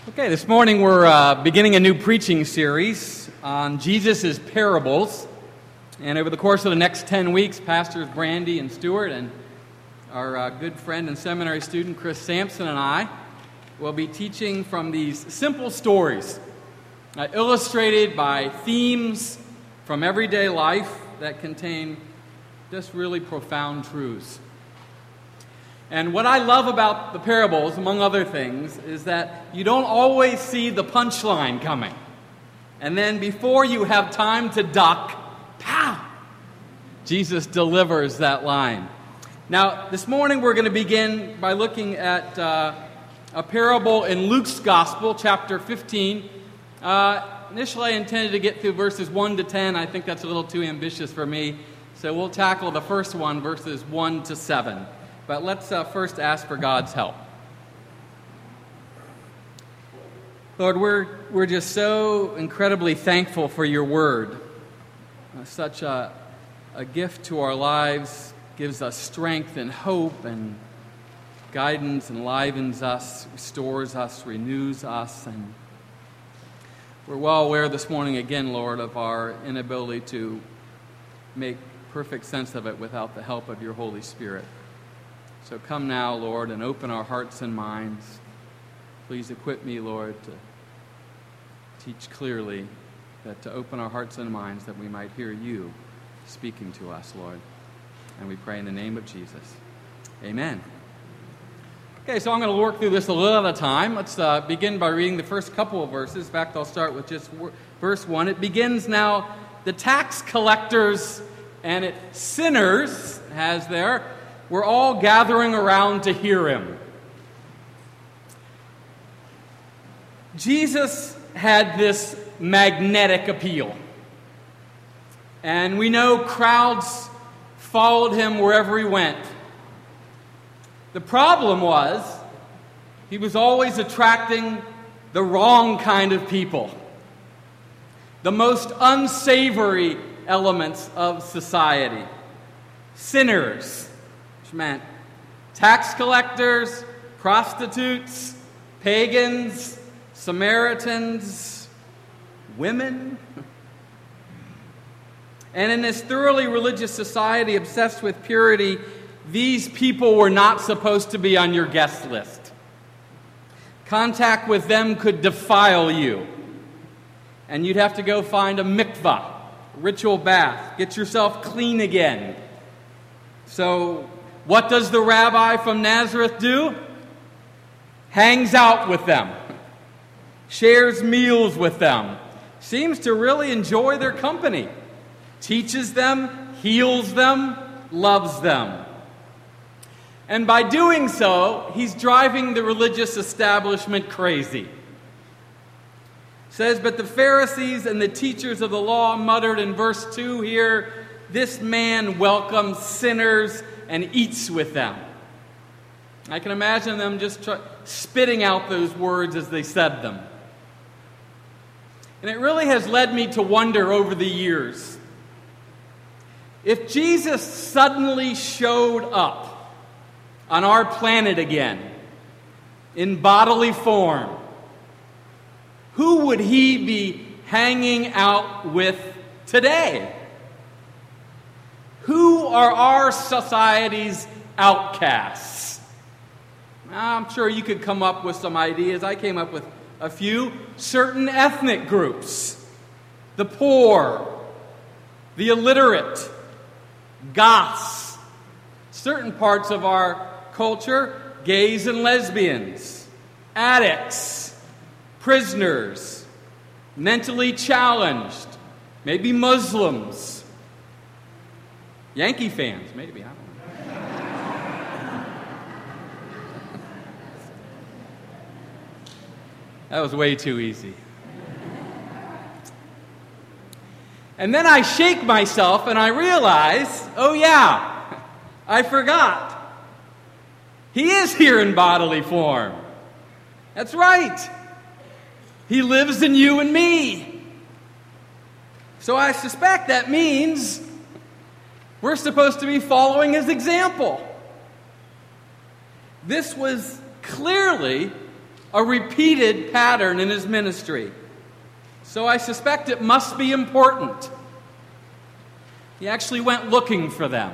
Okay, this morning we're beginning a new preaching series on Jesus' parables. And over the course of the next 10 weeks, Pastors Brandy and Stewart and our good friend and seminary student Chris Sampson and I will be teaching from these simple stories, illustrated by themes from everyday life that contain just really profound truths. And what I love about the parables, among other things, is that you don't always see the punchline coming. And then before you have time to duck, pow! Jesus delivers that line. Now, this morning we're going to begin by looking at a parable in Luke's Gospel, chapter 15. Initially I intended to get through verses 1 to 10. I think that's a little too ambitious for me. So we'll tackle the first one, verses 1 to 7. But let's first ask for God's help. Lord, we're just so incredibly thankful for your word. Such a gift to our lives, gives us strength and hope and guidance, enlivens us, restores us, renews us. And we're well aware this morning again, Lord, of our inability to make perfect sense of it without the help of your Holy Spirit. So come now, Lord, and open our hearts and minds. Please equip me, Lord, to teach clearly, that to open our hearts and minds that we might hear you speaking to us, Lord. And we pray in the name of Jesus. Amen. Okay, so I'm going to work through this a little at a time. Let's begin by reading the first couple of verses. In fact, I'll start with just verse 1. It begins now, the tax collectors and sinners, has there, we're all gathering around to hear him. Jesus had this magnetic appeal. And we know crowds followed him wherever he went. The problem was, he was always attracting the wrong kind of people. The most unsavory elements of society. Sinners. Meant tax collectors, prostitutes, pagans, Samaritans, women. And in this thoroughly religious society obsessed with purity, these people were not supposed to be on your guest list. Contact with them could defile you. And you'd have to go find a mikvah, ritual bath, get yourself clean again. So what does the rabbi from Nazareth do? Hangs out with them, shares meals with them, seems to really enjoy their company, teaches them, heals them, loves them. And by doing so, he's driving the religious establishment crazy. It says, but the Pharisees and the teachers of the law muttered in verse 2 here, this man welcomes sinners and eats with them. I can imagine them just spitting out those words as they said them. And it really has led me to wonder over the years, if Jesus suddenly showed up on our planet again, in bodily form, who would he be hanging out with today? Who are our society's outcasts? I'm sure you could come up with some ideas. I came up with a few. Certain ethnic groups, the poor, the illiterate, goths, certain parts of our culture, gays and lesbians, addicts, prisoners, mentally challenged, maybe Muslims, Yankee fans, maybe, I don't know. That was way too easy. And then I shake myself and I realize, oh yeah, I forgot. He is here in bodily form. That's right. He lives in you and me. So I suspect that means we're supposed to be following his example. This was clearly a repeated pattern in his ministry. So I suspect it must be important. He actually went looking for them.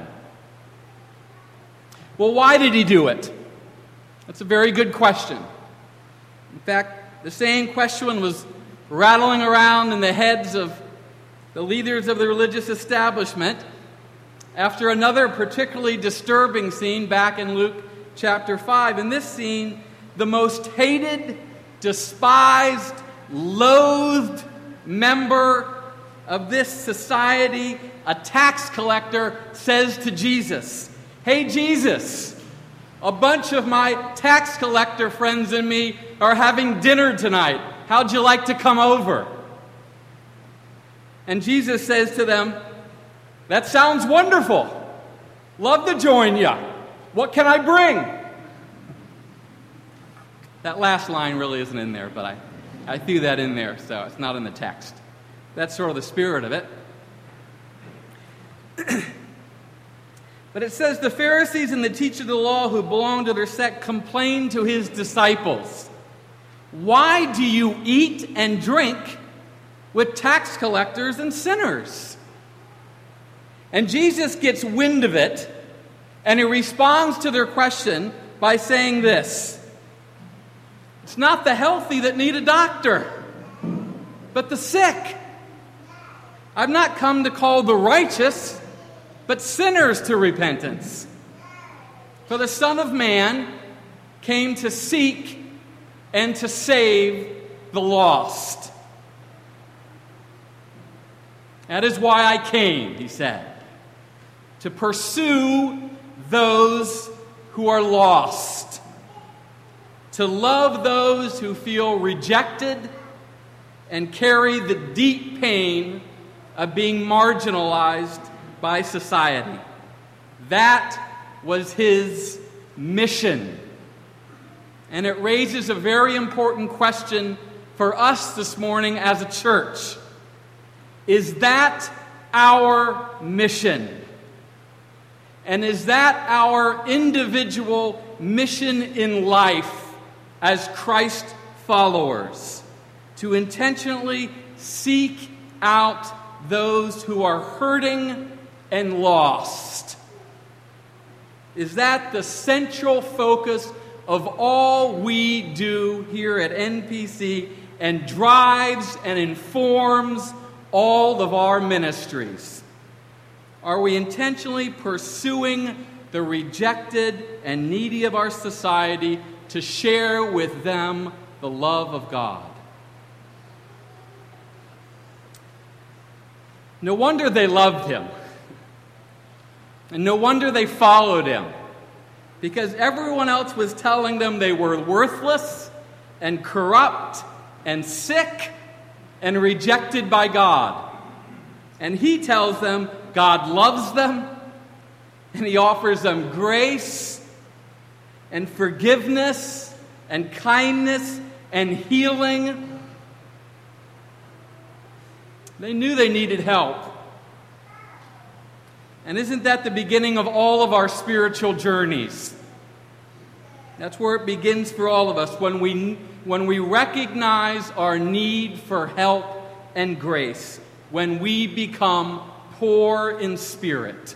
Well, why did he do it? That's a very good question. In fact, the same question was rattling around in the heads of the leaders of the religious establishment after another particularly disturbing scene back in Luke chapter 5. In this scene, the most hated, despised, loathed member of this society, a tax collector, says to Jesus, "Hey Jesus, a bunch of my tax collector friends and me are having dinner tonight. How'd you like to come over?" And Jesus says to them, "That sounds wonderful. Love to join you. What can I bring?" That last line really isn't in there, but I threw that in there, so it's not in the text. That's sort of the spirit of it. But it says, the Pharisees and the teachers of the law who belonged to their sect complained to his disciples, "Why do you eat and drink with tax collectors and sinners?" And Jesus gets wind of it, and he responds to their question by saying this, "It's not the healthy that need a doctor, but the sick. I've not come to call the righteous, but sinners to repentance. For the Son of Man came to seek and to save the lost." That is why I came, he said, to pursue those who are lost, to love those who feel rejected and carry the deep pain of being marginalized by society. That was his mission. And it raises a very important question for us this morning as a church. Is that our mission? And is that our individual mission in life as Christ followers? To intentionally seek out those who are hurting and lost. Is that the central focus of all we do here at NPC and drives and informs all of our ministries? Are we intentionally pursuing the rejected and needy of our society to share with them the love of God? No wonder they loved him. And no wonder they followed him. Because everyone else was telling them they were worthless and corrupt and sick and rejected by God. And he tells them God loves them, and he offers them grace and forgiveness and kindness and healing. They knew they needed help. And isn't that the beginning of all of our spiritual journeys? That's where it begins for all of us, when we recognize our need for help and grace, when we become poor in spirit.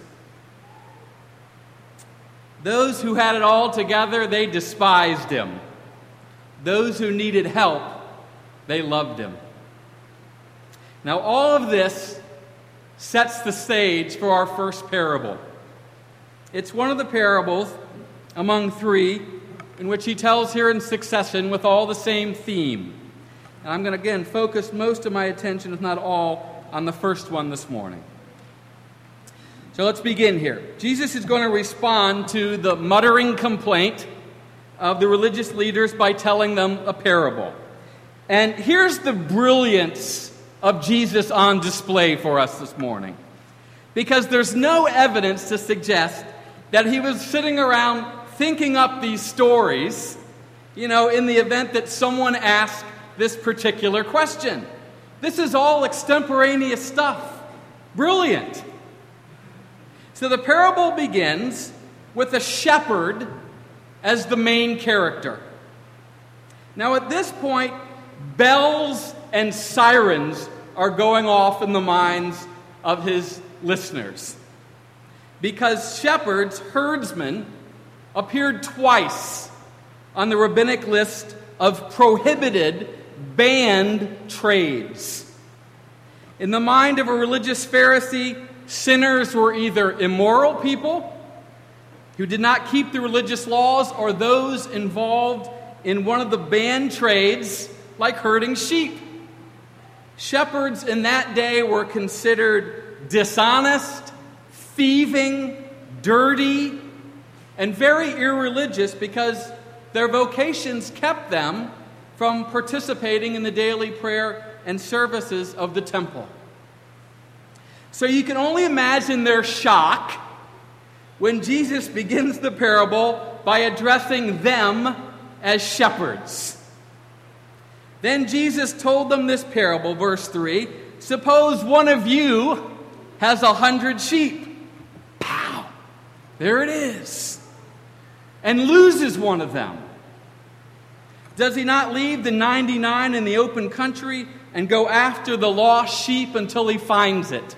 Those who had it all together, they despised him. Those who needed help, they loved him. Now, all of this sets the stage for our first parable. It's one of the parables among three in which he tells here in succession with all the same theme. And I'm going to, again, focus most of my attention, if not all, on the first one this morning. So let's begin here. Jesus is going to respond to the muttering complaint of the religious leaders by telling them a parable. And here's the brilliance of Jesus on display for us this morning. Because there's no evidence to suggest that he was sitting around thinking up these stories, in the event that someone asked this particular question. This is all extemporaneous stuff. Brilliant. So the parable begins with a shepherd as the main character. Now at this point, bells and sirens are going off in the minds of his listeners, because shepherds, herdsmen, appeared twice on the rabbinic list of prohibited, banned trades. In the mind of a religious Pharisee, sinners were either immoral people who did not keep the religious laws, or those involved in one of the banned trades, like herding sheep. Shepherds in that day were considered dishonest, thieving, dirty, and very irreligious, because their vocations kept them from participating in the daily prayer and services of the temple. So you can only imagine their shock when Jesus begins the parable by addressing them as shepherds. Then Jesus told them this parable, verse 3. Suppose one of you has 100 sheep. Pow! There it is. And loses one of them. Does he not leave the 99 in the open country and go after the lost sheep until he finds it?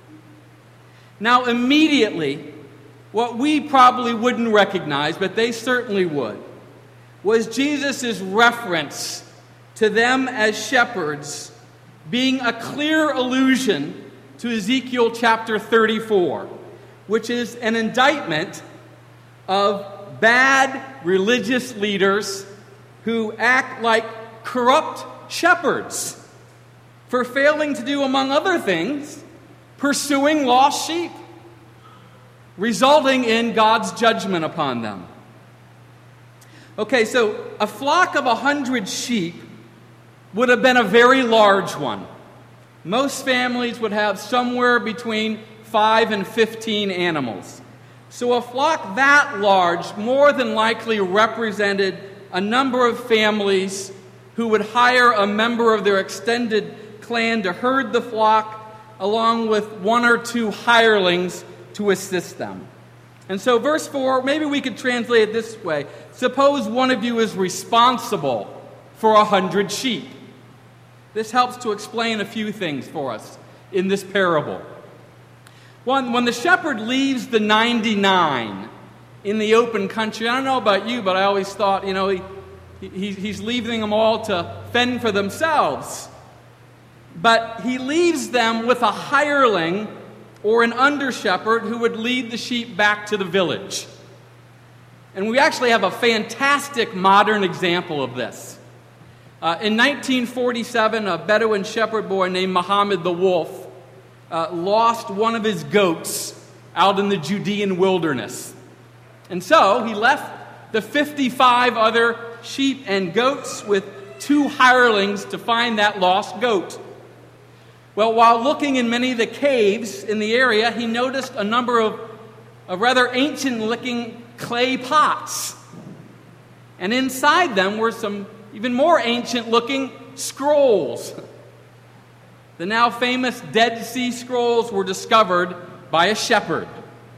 Now immediately, what we probably wouldn't recognize, but they certainly would, was Jesus' reference to them as shepherds being a clear allusion to Ezekiel chapter 34, which is an indictment of bad religious leaders who act like corrupt shepherds for failing to do, among other things, pursuing lost sheep, resulting in God's judgment upon them. Okay, so a flock of 100 sheep would have been a very large one. Most families would have somewhere between 5 and 15 animals. So a flock that large more than likely represented a number of families who would hire a member of their extended clan to herd the flock, along with one or two hirelings to assist them. And so verse 4, maybe we could translate it this way. Suppose one of you is responsible for 100 sheep. This helps to explain a few things for us in this parable. One, when the shepherd leaves the 99 in the open country, I don't know about you, but I always thought, he's leaving them all to fend for themselves. But he leaves them with a hireling or an under-shepherd who would lead the sheep back to the village. And we actually have a fantastic modern example of this. In 1947, a Bedouin shepherd boy named Muhammad the Wolf lost one of his goats out in the Judean wilderness. And so he left the 55 other sheep and goats with 2 hirelings to find that lost goat. Well, while looking in many of the caves in the area, he noticed a number of rather ancient-looking clay pots. And inside them were some even more ancient-looking scrolls. The now famous Dead Sea Scrolls were discovered by a shepherd.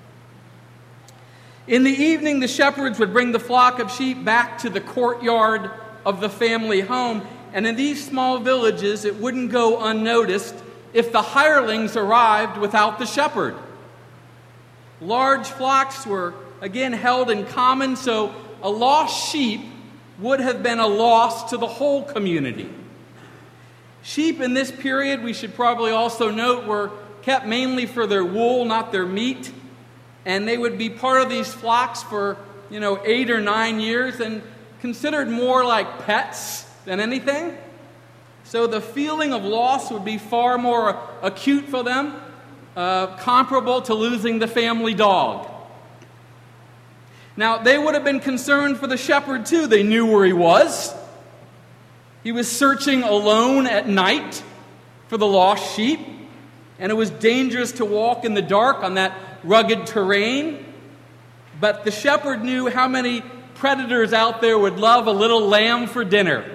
In the evening, the shepherds would bring the flock of sheep back to the courtyard of the family home. And in these small villages, it wouldn't go unnoticed if the hirelings arrived without the shepherd. Large flocks were, again, held in common, so a lost sheep would have been a loss to the whole community. Sheep in this period, we should probably also note, were kept mainly for their wool, not their meat. And they would be part of these flocks for, 8 or 9 years and considered more like pets than anything. So the feeling of loss would be far more acute for them, comparable to losing the family dog. Now, they would have been concerned for the shepherd too. They knew where he was. He was searching alone at night for the lost sheep, and it was dangerous to walk in the dark on that rugged terrain. But the shepherd knew how many predators out there would love a little lamb for dinner.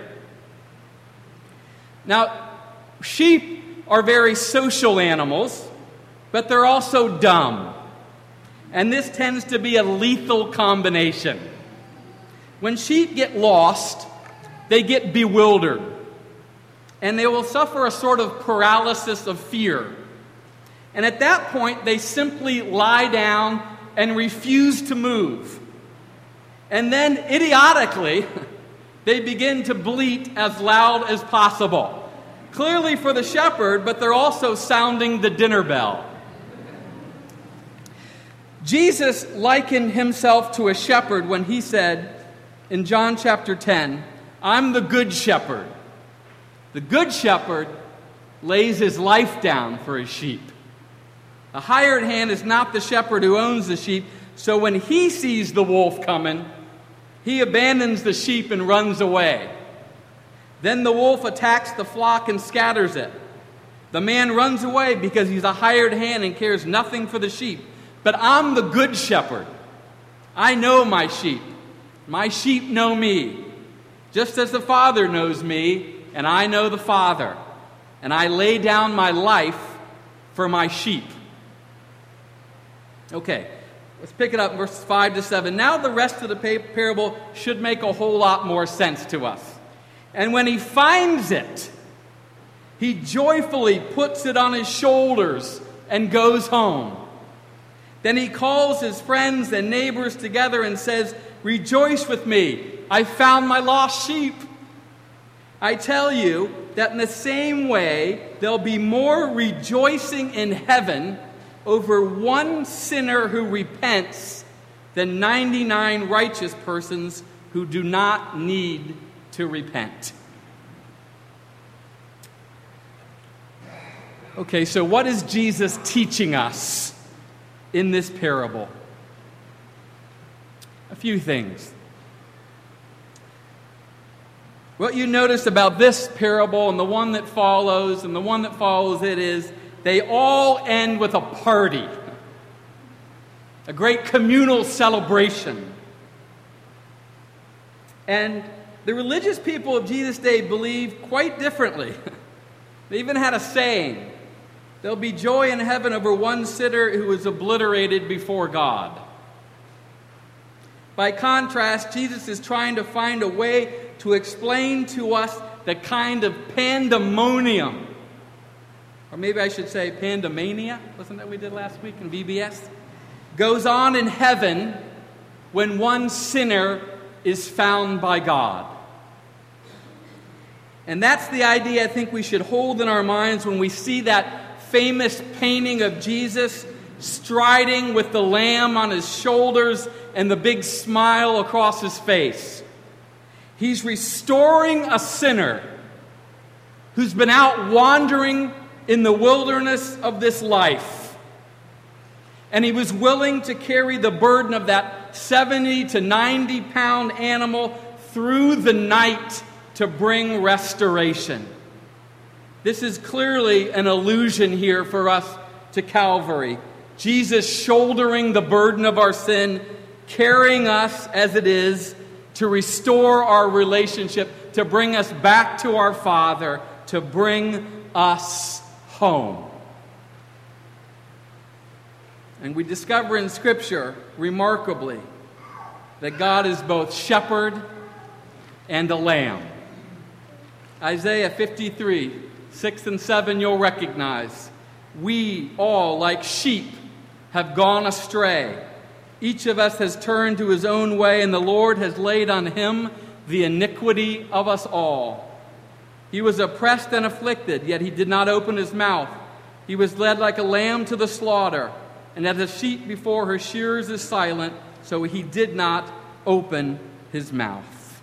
Now, sheep are very social animals, but they're also dumb. And this tends to be a lethal combination. When sheep get lost, they get bewildered. And they will suffer a sort of paralysis of fear. And at that point, they simply lie down and refuse to move. And then, idiotically, they begin to bleat as loud as possible. Clearly for the shepherd, but they're also sounding the dinner bell. Jesus likened himself to a shepherd when he said in John chapter 10, "I'm the good shepherd. The good shepherd lays his life down for his sheep. The hired hand is not the shepherd who owns the sheep, so when he sees the wolf coming, he abandons the sheep and runs away. Then the wolf attacks the flock and scatters it. The man runs away because he's a hired hand and cares nothing for the sheep. But I'm the good shepherd. I know my sheep. My sheep know me, just as the Father knows me, and I know the Father. And I lay down my life for my sheep." Okay, let's pick it up, verses 5 to 7. Now the rest of the parable should make a whole lot more sense to us. "And when he finds it, he joyfully puts it on his shoulders and goes home. Then he calls his friends and neighbors together and says, 'Rejoice with me, I found my lost sheep.' I tell you that in the same way, there'll be more rejoicing in heaven over one sinner who repents than 99 righteous persons who do not need to repent." Okay, so what is Jesus teaching us in this parable? A few things. What you notice about this parable and the one that follows and the one that follows it is they all end with a party, a great communal celebration. And the religious people of Jesus' day believed quite differently. They even had a saying, "There'll be joy in heaven over one sinner who is obliterated before God." By contrast, Jesus is trying to find a way to explain to us the kind of pandemonium, or maybe I should say pandemania, wasn't that what we did last week in VBS? Goes on in heaven when one sinner is found by God. And that's the idea I think we should hold in our minds when we see that famous painting of Jesus striding with the lamb on his shoulders and the big smile across his face. He's restoring a sinner who's been out wandering in the wilderness of this life. And he was willing to carry the burden of that 70 to 90 pound animal through the night to bring restoration. This is clearly an allusion here for us to Calvary. Jesus shouldering the burden of our sin, carrying us as it is to restore our relationship, to bring us back to our Father, to bring us home. And we discover in Scripture, remarkably, that God is both shepherd and a lamb. Isaiah 53, 6 and 7 you'll recognize. "We all, like sheep, have gone astray. Each of us has turned to his own way, and the Lord has laid on him the iniquity of us all. He was oppressed and afflicted, yet he did not open his mouth. He was led like a lamb to the slaughter, and as a sheep before her shearers is silent, so he did not open his mouth."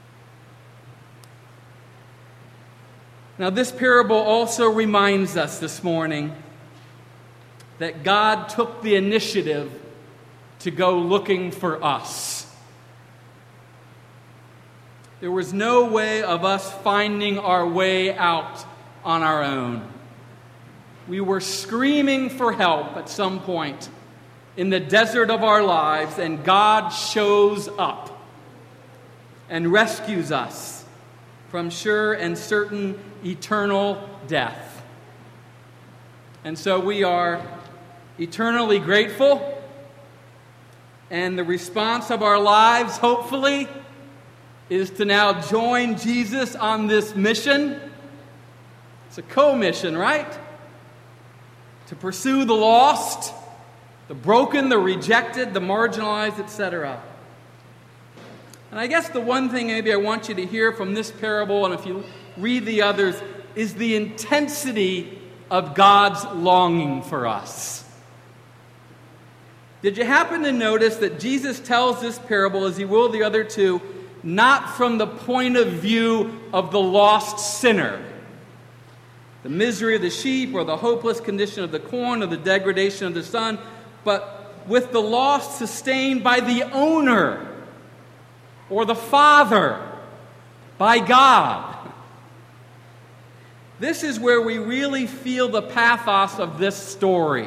Now, this parable also reminds us this morning that God took the initiative to go looking for us. There was no way of us finding our way out on our own. We were screaming for help at some point in the desert of our lives, and God shows up and rescues us from sure and certain eternal death. And so we are eternally grateful, and the response of our lives, hopefully, is to now join Jesus on this mission. It's a co-mission, right? To pursue the lost, the broken, the rejected, the marginalized, etc. And I guess the one thing maybe I want you to hear from this parable, and if you read the others, is the intensity of God's longing for us. Did you happen to notice that Jesus tells this parable, as he will the other two, not from the point of view of the lost sinner? The misery of the sheep, or the hopeless condition of the corn, or the degradation of the son, but with the lost sustained by the owner, or the Father, by God. This is where we really feel the pathos of this story.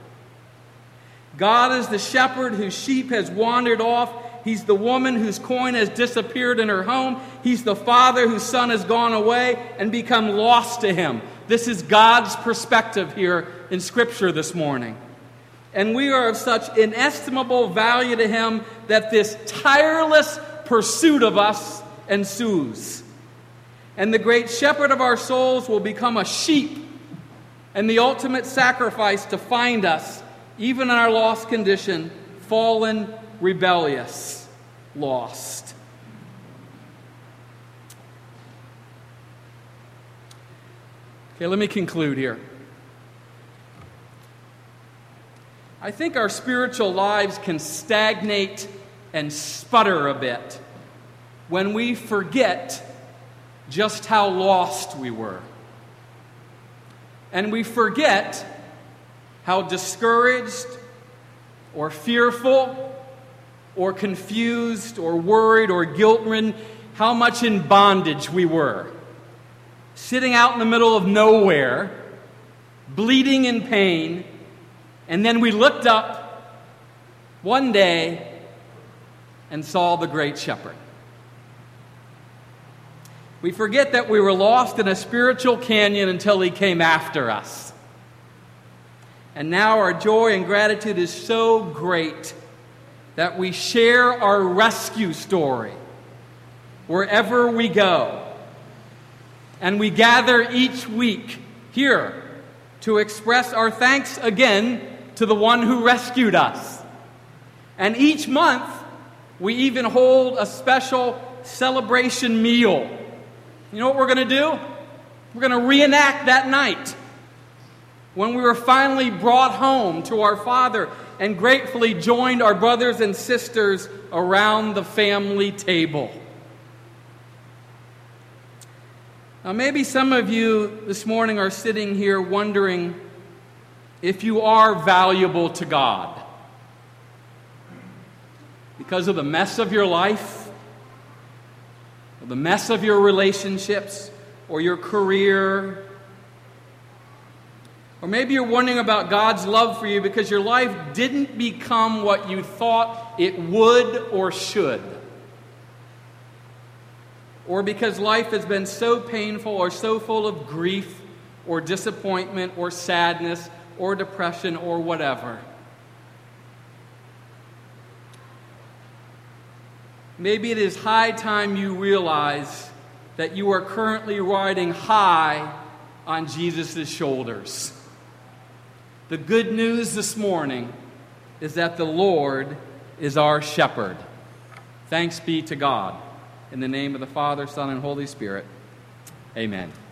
God is the shepherd whose sheep has wandered off. He's the woman whose coin has disappeared in her home. He's the father whose son has gone away and become lost to him. This is God's perspective here in Scripture this morning. And we are of such inestimable value to him that this tireless pursuit of us ensues. And the great shepherd of our souls will become a sheep and the ultimate sacrifice to find us, even in our lost condition, fallen, rebellious, lost. Okay, let me conclude here. I think our spiritual lives can stagnate and sputter a bit when we forget just how lost we were. And we forget how discouraged or fearful or confused or worried or guilt-ridden, how much in bondage we were. Sitting out in the middle of nowhere, bleeding in pain, and then we looked up one day and saw the great shepherd. We forget that we were lost in a spiritual canyon until he came after us. And now our joy and gratitude is so great that we share our rescue story wherever we go. And we gather each week here to express our thanks again to the one who rescued us. And each month, we even hold a special celebration meal. You know what we're going to do? We're going to reenact that night when we were finally brought home to our Father and gratefully joined our brothers and sisters around the family table. Now, maybe some of you this morning are sitting here wondering if you are valuable to God because of the mess of your life, or the mess of your relationships, or your career. Or maybe you're wondering about God's love for you because your life didn't become what you thought it would or should. Or because life has been so painful or so full of grief or disappointment or sadness or depression or whatever. Maybe it is high time you realize that you are currently riding high on Jesus' shoulders. The good news this morning is that the Lord is our shepherd. Thanks be to God. In the name of the Father, Son, and Holy Spirit, amen.